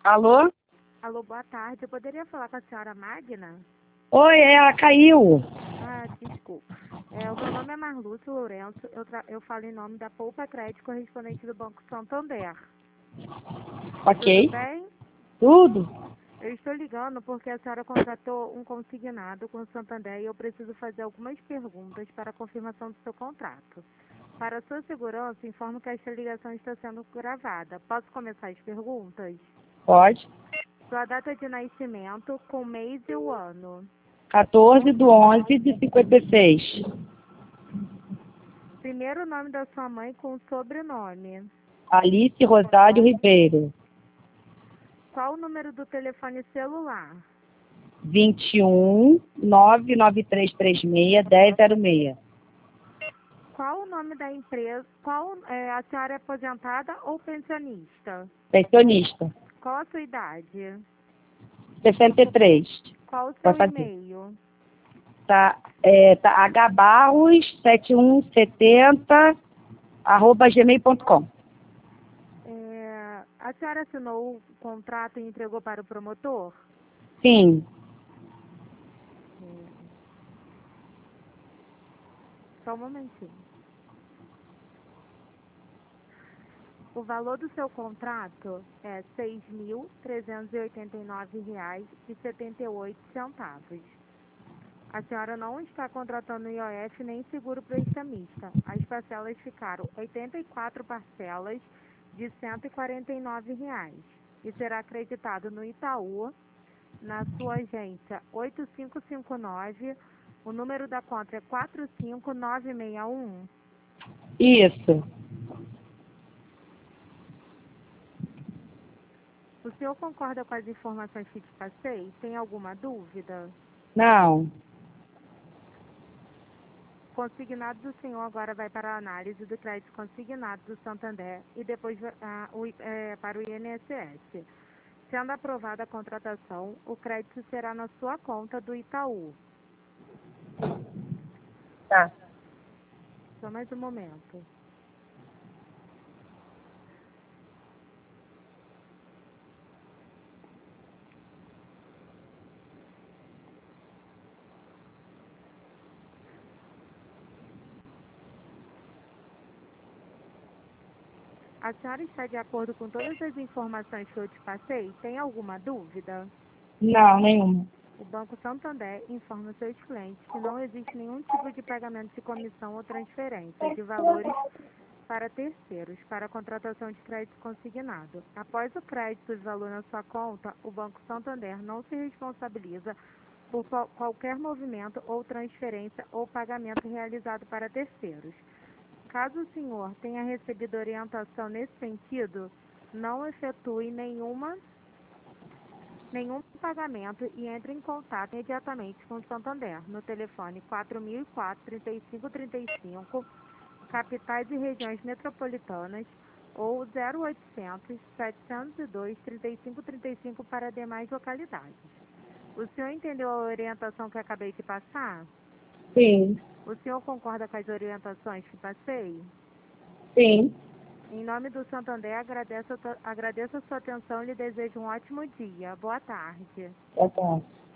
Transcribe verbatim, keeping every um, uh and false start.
Alô? Alô, boa tarde. Eu poderia falar com a senhora Magna? Oi, ela caiu. Ah, desculpa. É, o meu nome é Marlúcio Lourenço. Eu, tra- eu falo em nome da Poupa Crédito, correspondente do Banco Santander. Tudo Ok. bem? Tudo? Eu estou ligando porque a senhora contratou um consignado com o Santander e eu preciso fazer algumas perguntas para a confirmação do seu contrato. Para sua segurança, informo que esta ligação está sendo gravada. Posso começar as perguntas? Pode. Sua data de nascimento, com mês e o ano. quatorze do onze de cinquenta e seis. Primeiro nome da sua mãe com sobrenome. Alice Rosário Ribeiro. Qual o número do telefone celular? vinte e um, nove nove três três seis, dez zero seis. Qual o nome da empresa? Qual é, a senhora é aposentada ou pensionista? Pensionista. Qual a sua idade? sessenta e três. Qual o Vai seu fazer. e-mail? Tá, é, tá hbarros sete um sete zero arroba gmail ponto com. É, a senhora assinou o contrato e entregou para o promotor? Sim. Só um momentinho. O valor do seu contrato é seis mil trezentos e oitenta e nove reais e setenta e oito centavos. A senhora não está contratando I O F nem seguro prestamista. As parcelas ficaram oitenta e quatro parcelas de cento e quarenta e nove reais e será acreditado no Itaú, na sua agência oito cinco cinco nove, o número da conta é quatro cinco nove seis um. Isso. O senhor concorda com as informações que te passei? Tem alguma dúvida? Não. Consignado do senhor agora vai para a análise do crédito consignado do Santander e depois ah, o, é, para o I N S S. Sendo aprovada a contratação, o crédito será na sua conta do Itaú. Tá. Só mais um momento. A senhora está de acordo com todas as informações que eu te passei? Tem alguma dúvida? Não, nenhuma. O Banco Santander informa seus clientes que não existe nenhum tipo de pagamento de comissão ou transferência de valores para terceiros para a contratação de crédito consignado. Após o crédito de valor na sua conta, o Banco Santander não se responsabiliza por qual, qualquer movimento ou transferência ou pagamento realizado para terceiros. Caso o senhor tenha recebido orientação nesse sentido, não efetue nenhuma nenhum pagamento e entre em contato imediatamente com o Santander no telefone quatro mil e quatro, trinta e cinco trinta e cinco, capitais e regiões metropolitanas, ou zero oitocentos, setecentos e dois, trinta e cinco trinta e cinco para demais localidades. O senhor entendeu a orientação que acabei de passar? Sim. O senhor concorda com as orientações que passei? Sim. Em nome do Santander, agradeço, a to- agradeço a sua atenção e lhe desejo um ótimo dia. Boa tarde. Tá bom.